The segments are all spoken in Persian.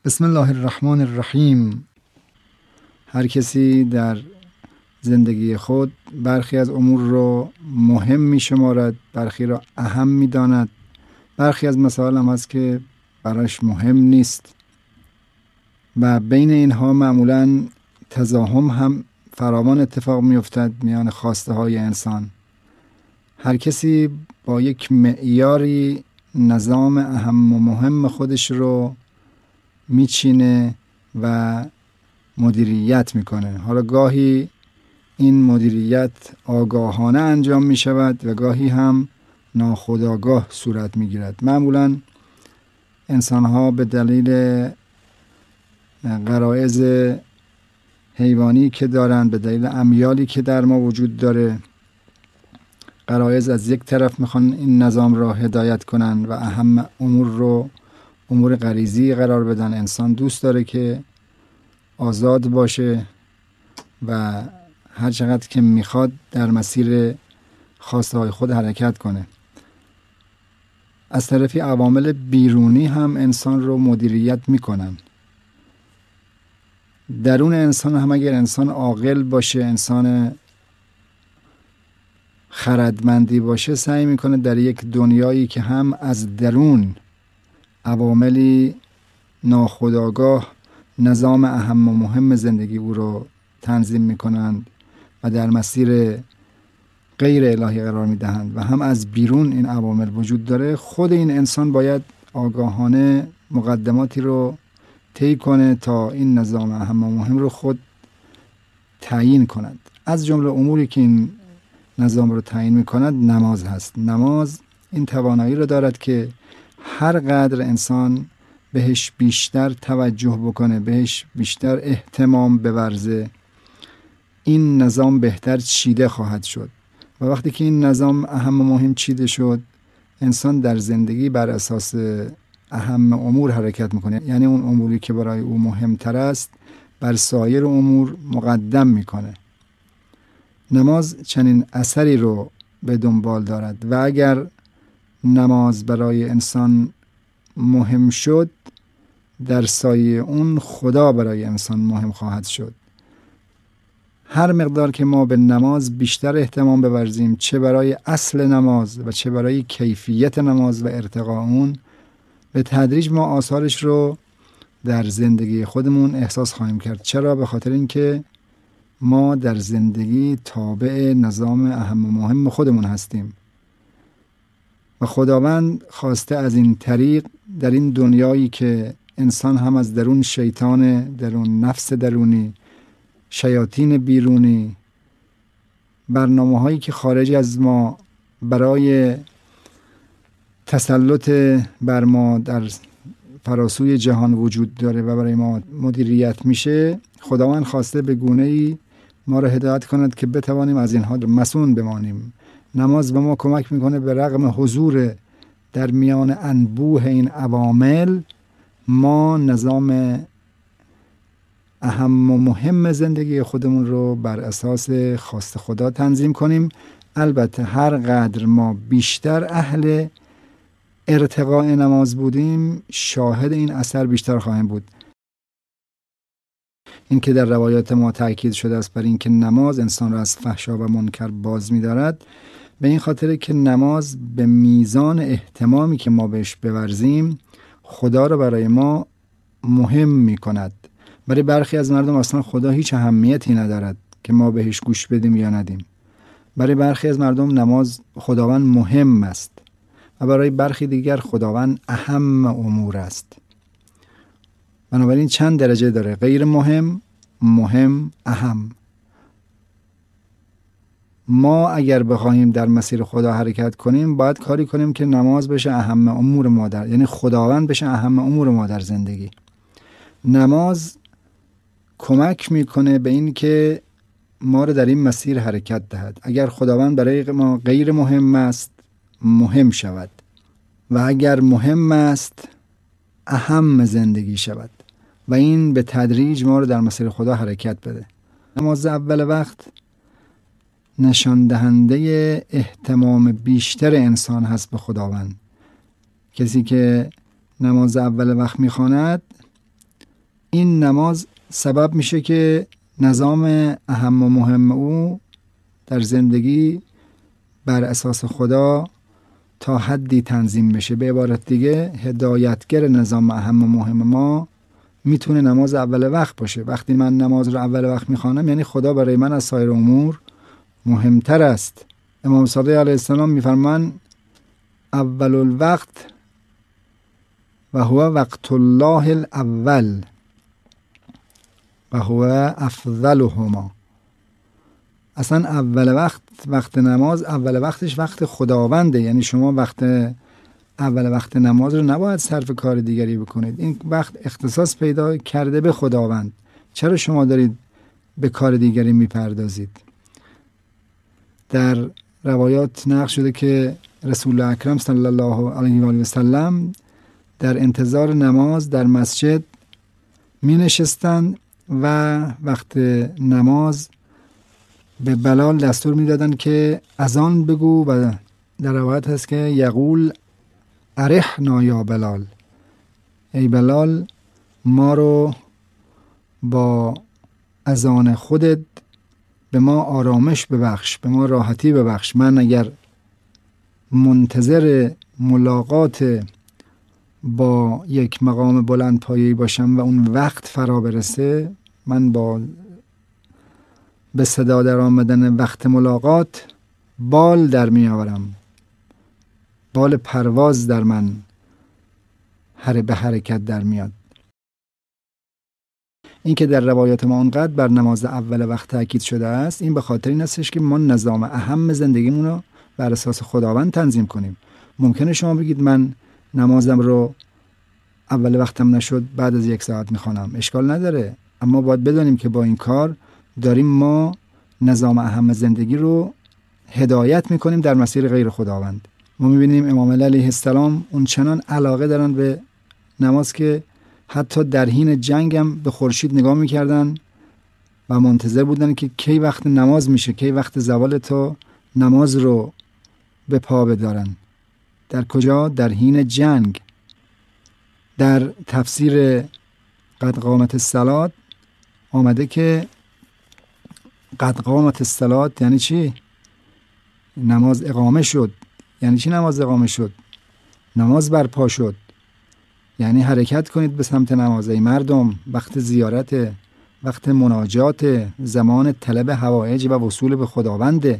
بسم الله الرحمن الرحیم. هر کسی در زندگی خود برخی از امور را مهم می شمارد، برخی را اهم می داند، برخی از مسائل هم هست که براش مهم نیست و بین اینها معمولا تزاحم هم فراوان اتفاق می افتد میان خواسته های انسان. هر کسی با یک معیاری نظام اهم و مهم خودش رو میچینه و مدیریت میکنه. حالا گاهی این مدیریت آگاهانه انجام میشود و گاهی هم ناخودآگاه صورت میگیرد. معمولا انسان ها به دلیل غرایز حیوانی که دارند، به دلیل امیالی که در ما وجود داره، غرایز از یک طرف میخوان این نظام را هدایت کنن و اهم امور رو امور غریزی قرار بدن. انسان دوست داره که آزاد باشه و هر چقدر که میخواد در مسیر خواسته های خود حرکت کنه. از طرفی عوامل بیرونی هم انسان رو مدیریت میکنن. درون انسان هم اگر انسان عاقل باشه، انسان خردمندی باشه، سعی میکنه در یک دنیایی که هم از درون عواملی ناخودآگاه نظام اهم و مهم زندگی او رو تنظیم میکنند و در مسیر غیر الهی قرار میدهند و هم از بیرون این عوامل وجود داره، خود این انسان باید آگاهانه مقدماتی رو طی کنه تا این نظام اهم و مهم رو خود تعیین کند. از جمله اموری که این نظام رو تعیین میکند نماز هست. نماز این توانایی رو دارد که هر قدر انسان بهش بیشتر توجه بکنه، بهش بیشتر اهتمام بورزه، این نظام بهتر چیده خواهد شد. و وقتی که این نظام اهم و مهم چیده شد، انسان در زندگی بر اساس اهم امور حرکت میکنه. یعنی اون اموری که برای او مهمتر است بر سایر امور مقدم میکنه. نماز چنین اثری رو به دنبال دارد و اگر نماز برای انسان مهم شد، در سایه اون خدا برای انسان مهم خواهد شد. هر مقدار که ما به نماز بیشتر اهتمام بورزیم، چه برای اصل نماز و چه برای کیفیت نماز و ارتقاء اون، به تدریج ما آثارش رو در زندگی خودمون احساس خواهیم کرد. چرا؟ به خاطر اینکه ما در زندگی تابع نظام اهم و مهم خودمون هستیم و خداوند خواسته از این طریق در این دنیایی که انسان هم از درون شیطان، درون نفس درونی، شیاطین بیرونی، برنامه هایی که خارج از ما برای تسلط بر ما در فراسوی جهان وجود داره و برای ما مدیریت میشه، خداوند خواسته به گونه‌ای ما را هدایت کند که بتوانیم از اینها مسئول بمانیم. نماز به ما کمک میکنه به رغم حضور در میان انبوه این عوامل، ما نظام اهم و مهم زندگی خودمون رو بر اساس خواست خدا تنظیم کنیم. البته هر قدر ما بیشتر اهل ارتقاء نماز بودیم، شاهد این اثر بیشتر خواهیم بود. این که در روایات ما تاکید شده است بر این که نماز انسان را از فحشا و منکر باز می‌دارد، به این خاطر که نماز به میزان اهتمامی که ما بهش بورزیم خدا را برای ما مهم می‌کند. برای برخی از مردم اصلا خدا هیچ اهمیتی ندارد که ما بهش گوش بدیم یا ندیم. برای برخی از مردم نماز خداوند مهم است و برای برخی دیگر خداوند اهم امور است. بنابراین چند درجه داره: غیر مهم، مهم، اهم. ما اگر بخواهیم در مسیر خدا حرکت کنیم، باید کاری کنیم که نماز بشه اهم امور ما یعنی خداوند بشه اهم امور ما در زندگی. نماز کمک میکنه به این که ما رو در این مسیر حرکت دهد. اگر خداوند برای ما غیر مهم است، مهم شود و اگر مهم است، اهم زندگی شود و این به تدریج ما رو در مسیر خدا حرکت بده. نماز اول وقت نشان دهنده اهتمام بیشتر انسان هست به خداوند. کسی که نماز اول وقت میخواند این نماز سبب میشه که نظام اهم و مهم او در زندگی بر اساس خدا تا حدی تنظیم بشه. به عبارت دیگه هدایتگر نظام اهم و مهم ما میتونه نماز اول وقت باشه. وقتی من نماز رو اول وقت میخوانم یعنی خدا برای من از سایر امور مهمتر است. امام صادق علیه السلام میفرمان اول الوقت و هو وقت الله الاول و هو افضلهما. اصلا اول وقت نماز اول وقتش وقت خداونده، یعنی شما اول وقت نماز رو نباید صرف کار دیگری بکنید. این وقت اختصاص پیدا کرده به خداوند. چرا شما دارید به کار دیگری میپردازید؟ در روایات نقل شده که رسول اکرم صلی الله علیه و آله و سلم در انتظار نماز در مسجد می نشستند و وقت نماز به بلال دستور می دادن که اذان بگو و در روایت هست که یقول ارحنا یا بلال، ای بلال ما رو با اذان خودت به ما آرامش ببخش، به ما راحتی ببخش. من اگر منتظر ملاقات با یک مقام بلند پایه‌ای باشم و اون وقت فرا برسه، من با به صدا در آمدن وقت ملاقات بال در می آورم، بال پرواز در من به حرکت در میاد. این که در روایات ما اونقدر بر نماز اول وقت تاکید شده است، این به خاطر این هستش که ما نظام اهم زندگیمون رو بر اساس خداوند تنظیم کنیم. ممکنه شما بگید من نمازم رو اول وقتم نشد بعد از 1 ساعت میخوانم، اشکال نداره، اما باید بدانیم که با این کار داریم ما نظام اهم زندگی رو هدایت میکنیم در مسیر غیر خداوند. ما میبینیم امام علیه السلام اون چنان علاقه دارن به نماز که حتی در حین جنگ هم به خورشید نگاه میکردن و منتظر بودن که کی وقت نماز میشه، کی وقت زوال تا نماز رو به پا بدارن. در کجا؟ در حین جنگ. در تفسیر قد قامت الصلاة آمده که قد قامت الصلاة یعنی چی؟ نماز اقامه شد. یعنی چی نماز اقامه شد؟ نماز برپا شد، یعنی حرکت کنید به سمت نماز. ای مردم، وقت زیارت، وقت مناجات، زمان طلب حوائج و وصول به خداونده.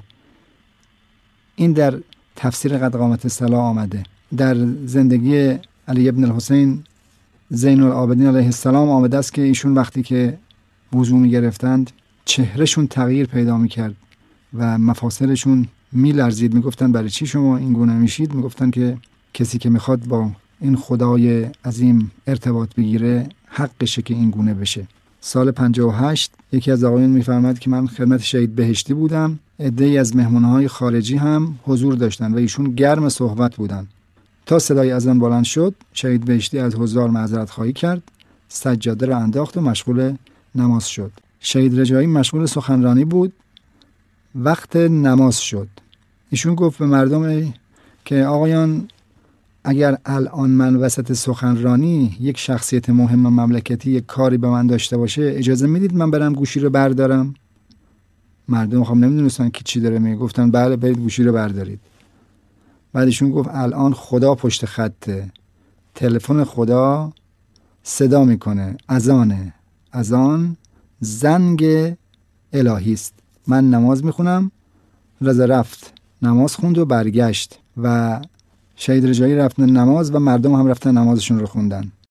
این در تفسیر قد قامت الصلاة آمده. در زندگی علی ابن الحسین زین العابدین علیه السلام آمده است که ایشون وقتی که وضو می گرفتند چهرهشون تغییر پیدا می کرد و مفاصلشون می لرزید. می گفتن برای چی شما این گونه میشید؟ می گفتن که کسی که میخواد با این خدای عظیم ارتباط بگیره حقشه که این گونه بشه. سال 58 یکی از آقایون میفرماد که من خدمت شهید بهشتی بودم، عده‌ای از مهمانهای خارجی هم حضور داشتن و ایشون گرم صحبت بودن. تا صدای اذان بلند شد شهید بهشتی از حضار معذرت خواهی کرد، سجاده را انداخت و مشغول نماز شد. شهید رجایی مشغول سخنرانی بود. وقت نماز شد. ایشون گفت به مردم که آقایان، اگر الان من وسط سخنرانی یک شخصیت مهم مملکتی یک کاری به من داشته باشه، اجازه میدید من برم گوشی رو بردارم؟ مردم خب نمیدونستن که چی داره میگه، گفتن بله برید گوشی رو بردارید. بعدشون گفت الان خدا پشت خطه، تلفن خدا صدا میکنه، اذانه، اذان زنگ الهی است، من نماز میخونم. رضا رفت نماز خوند و برگشت و شهید رجایی رفتن نماز و مردم هم رفتن نمازشون رو خوندن.